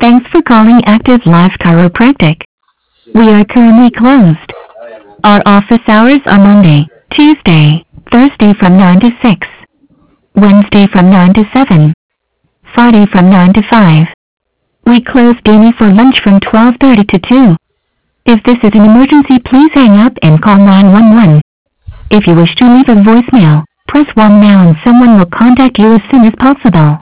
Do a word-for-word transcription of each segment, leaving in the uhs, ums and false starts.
Thanks for calling Active Life Chiropractic. We are currently closed. Our office hours are Monday, Tuesday, Thursday from nine to six, Wednesday from nine to seven, Friday from nine to five. We close daily for lunch from twelve thirty to two. If this is an emergency, please hang up and call nine one one. If you wish to leave a voicemail, press one now and someone will contact you as soon as possible.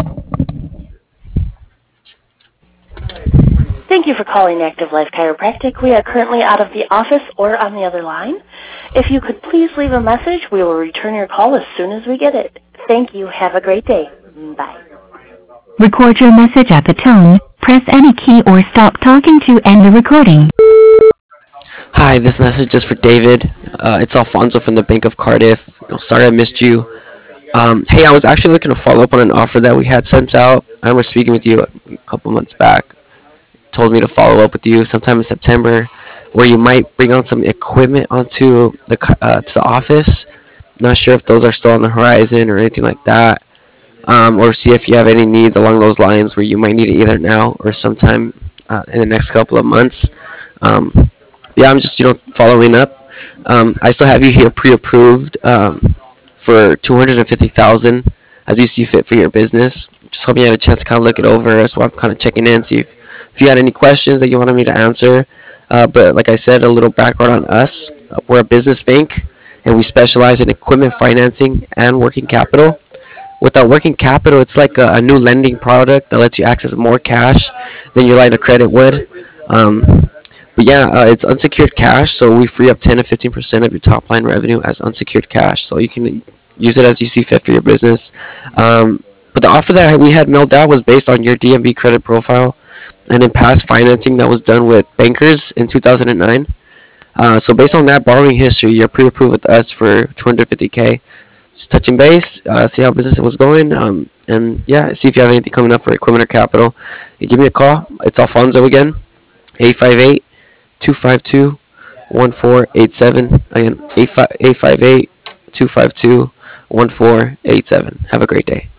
Thank you for calling Active Life Chiropractic. We are currently out of the office or on the other line. If you could please leave a message, we will return your call as soon as we get it. Thank you. Have a great day. Bye. Record your message at the tone. Press any key or stop talking to end the recording. Hi, this message is for David. Uh, it's Alfonso from the Bank of Cardiff. You know, sorry I missed you. Um, hey, I was actually looking to follow up on an offer that we had sent out. I was speaking with you a couple months back. Told me to follow up with you sometime in September, where you might bring on some equipment onto the uh, to the office. Not sure if those are still on the horizon or anything like that, um, or see if you have any needs along those lines where you might need it either now or sometime uh, in the next couple of months. Um, yeah, I'm just you know following up. Um, I still have you here pre-approved um, for two hundred and fifty thousand as you see fit for your business. Just hoping you had a chance to kind of look it over. That's why I'm kind of checking in, see if If you had any questions that you wanted me to answer. Uh, but like I said, a little background on us. Uh, we're a business bank, and we specialize in equipment financing and working capital. With our working capital, it's like a, a new lending product that lets you access more cash than your line of credit would. Um, but yeah, uh, it's unsecured cash, so we free up ten to fifteen percent of your top line revenue as unsecured cash, so you can use it as you see fit for your business. Um, but the offer that we had mailed out was based on your D M V credit profile and in past financing that was done with bankers in two thousand nine. Uh, so based on that borrowing history, you're pre-approved with us for two hundred fifty K. Just touching base, uh, see how business was going, um, and yeah, see if you have anything coming up for equipment or capital. You give me a call. It's Alfonso again, eight five eight, two five two, one four eight seven. Again, eight five eight, two five two, one four eight seven. Have a great day.